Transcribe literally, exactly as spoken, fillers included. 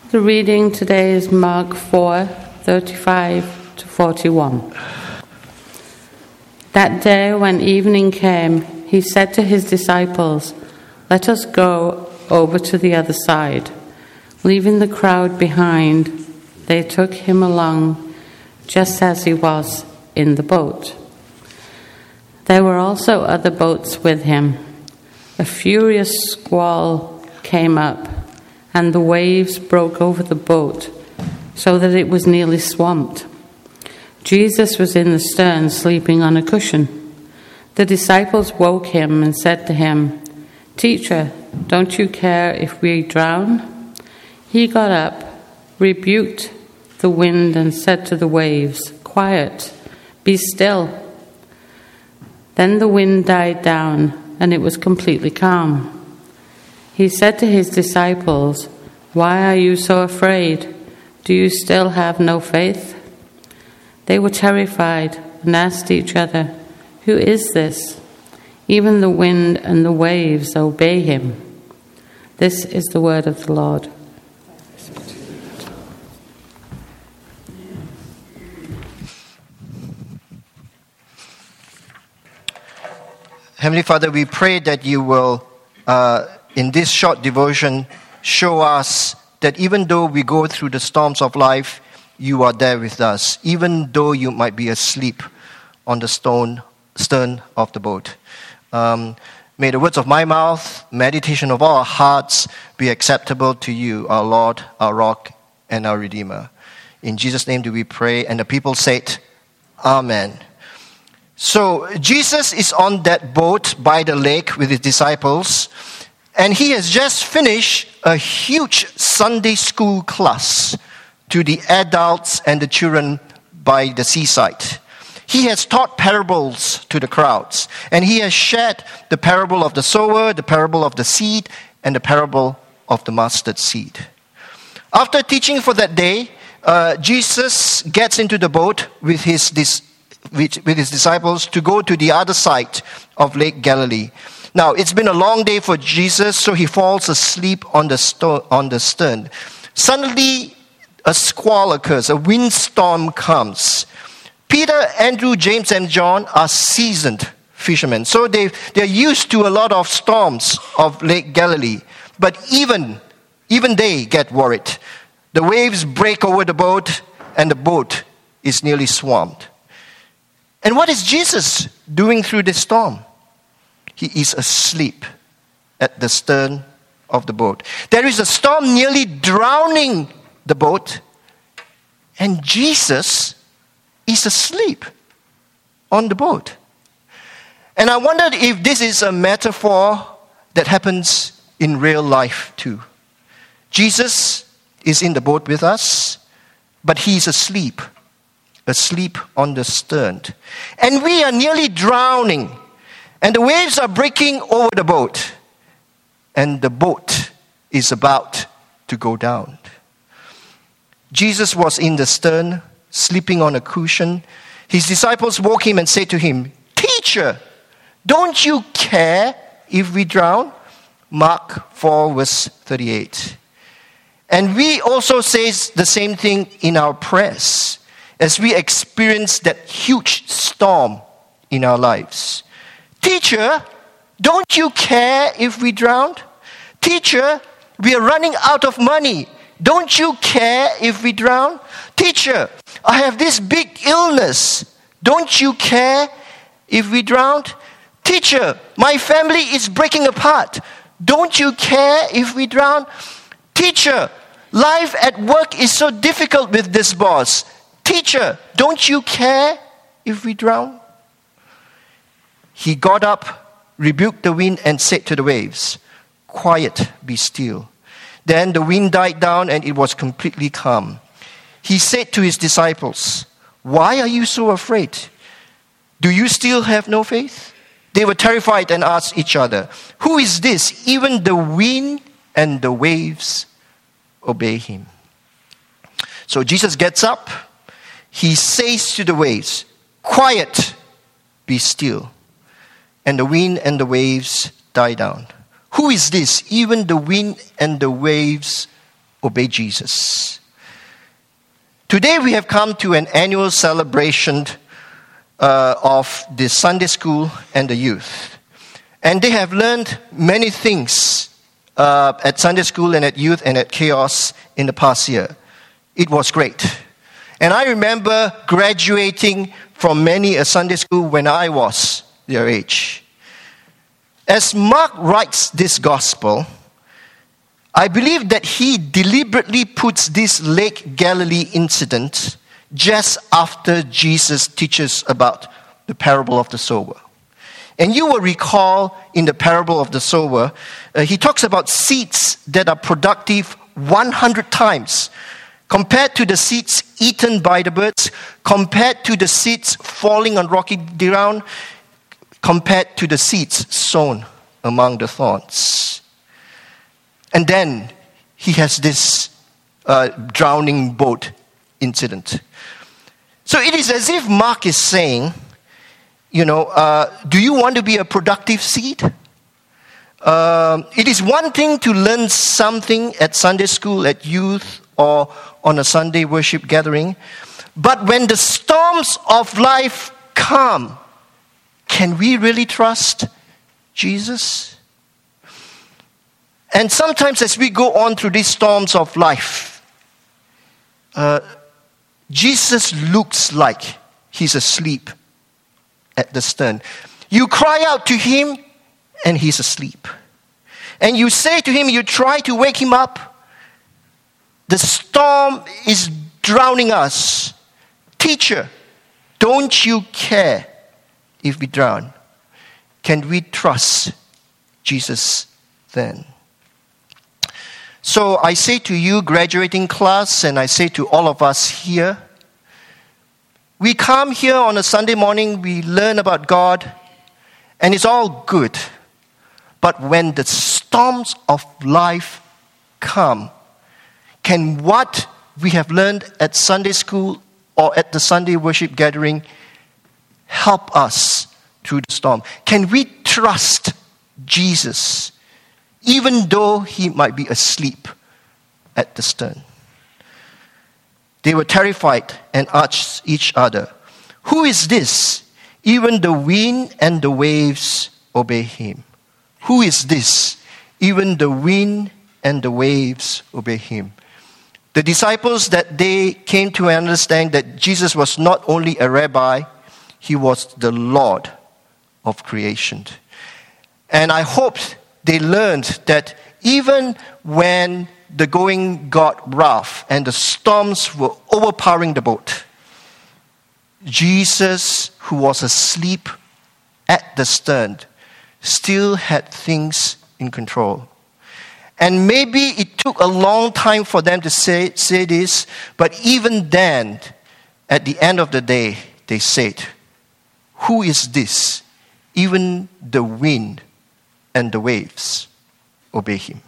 The reading today is Mark four, thirty-five to forty-one. That day when evening came, he said to his disciples, "Let us go over to the other side." Leaving the crowd behind, they took him along just as he was in the boat. There were also other boats with him. A furious squall came up, and the waves broke over the boat so that it was nearly swamped. Jesus was in the stern, sleeping on a cushion. The disciples woke him and said to him, "Teacher, don't you care if we drown?" He got up, rebuked the wind, and said to the waves, "Quiet, be still." Then the wind died down, and it was completely calm. He said to his disciples, "Why are you so afraid? Do you still have no faith?" They were terrified and asked each other, "Who is this? Even the wind and the waves obey him." This is the word of the Lord. Heavenly Father, we pray that you will, uh, in this short devotion, show us that even though we go through the storms of life, you are there with us, even though you might be asleep on the stone stern of the boat. Um, may the words of my mouth, meditation of all our hearts be acceptable to you, our Lord, our rock, and our Redeemer. In Jesus' name do we pray, and the people said, Amen. So Jesus is on that boat by the lake with his disciples, and he has just finished a huge Sunday school class to the adults and the children by the seaside. He has taught parables to the crowds, and he has shared the parable of the sower, the parable of the seed, and the parable of the mustard seed. After teaching for that day, uh, Jesus gets into the boat with his disciples. with his disciples to go to the other side of Lake Galilee. Now, it's been a long day for Jesus, so he falls asleep on the, sto- on the stern. Suddenly, a squall occurs, a windstorm comes. Peter, Andrew, James, and John are seasoned fishermen, so they, they're used to a lot of storms of Lake Galilee. But even, even they get worried. The waves break over the boat, and the boat is nearly swamped. And what is Jesus doing through this storm? He is asleep at the stern of the boat. There is a storm nearly drowning the boat, and Jesus is asleep on the boat. And I wondered if this is a metaphor that happens in real life too. Jesus is in the boat with us, but he's asleep. asleep on the stern. And we are nearly drowning. And the waves are breaking over the boat. And the boat is about to go down. Jesus was in the stern, sleeping on a cushion. His disciples woke him and said to him, "Teacher, don't you care if we drown?" Mark four, verse thirty-eight. And we also say the same thing in our prayers, as we experience that huge storm in our lives. "Teacher, don't you care if we drown? Teacher, we are running out of money. Don't you care if we drown? Teacher, I have this big illness. Don't you care if we drown? Teacher, my family is breaking apart. Don't you care if we drown? Teacher, life at work is so difficult with this boss. Teacher, don't you care if we drown?" He got up, rebuked the wind, and said to the waves, "Quiet, be still." Then the wind died down, and it was completely calm. He said to his disciples, "Why are you so afraid? Do you still have no faith?" They were terrified and asked each other, "Who is this? Even the wind and the waves obey him." So Jesus gets up. He says to the waves, "Quiet, be still." And the wind and the waves die down. Who is this? Even the wind and the waves obey Jesus. Today we have come to an annual celebration uh, of the Sunday school and the youth. And they have learned many things uh, at Sunday school and at youth and at Chaos in the past year. It was great. And I remember graduating from many a Sunday school when I was their age. As Mark writes this gospel, I believe that he deliberately puts this Lake Galilee incident just after Jesus teaches about the parable of the sower. And you will recall in the parable of the sower, uh, he talks about seeds that are productive one hundred times compared to the seeds eaten by the birds, compared to the seeds falling on rocky ground, compared to the seeds sown among the thorns. And then he has this uh, drowning boat incident. So it is as if Mark is saying, you know, uh, do you want to be a productive seed? Uh, it is one thing to learn something at Sunday school, at youth, or on a Sunday worship gathering. But when the storms of life come, can we really trust Jesus? And sometimes as we go on through these storms of life, uh, Jesus looks like he's asleep at the stern. You cry out to him and he's asleep. And you say to him, you try to wake him up. The storm is drowning us. Teacher, don't you care if we drown? Can we trust Jesus then? So I say to you, graduating class, and I say to all of us here, we come here on a Sunday morning, we learn about God, and it's all good. But when the storms of life come, can what we have learned at Sunday school or at the Sunday worship gathering help us through the storm? Can we trust Jesus even though he might be asleep at the stern? They were terrified and asked each other, who is this? Even the wind and the waves obey him. Who is this? Even the wind and the waves obey him. The disciples, that they came to understand that Jesus was not only a rabbi, he was the Lord of creation. And I hope they learned that even when the going got rough and the storms were overpowering the boat, Jesus, who was asleep at the stern, still had things in control. And maybe it took a long time for them to say, say this, but even then, at the end of the day, they said, who is this? Even the wind and the waves obey him.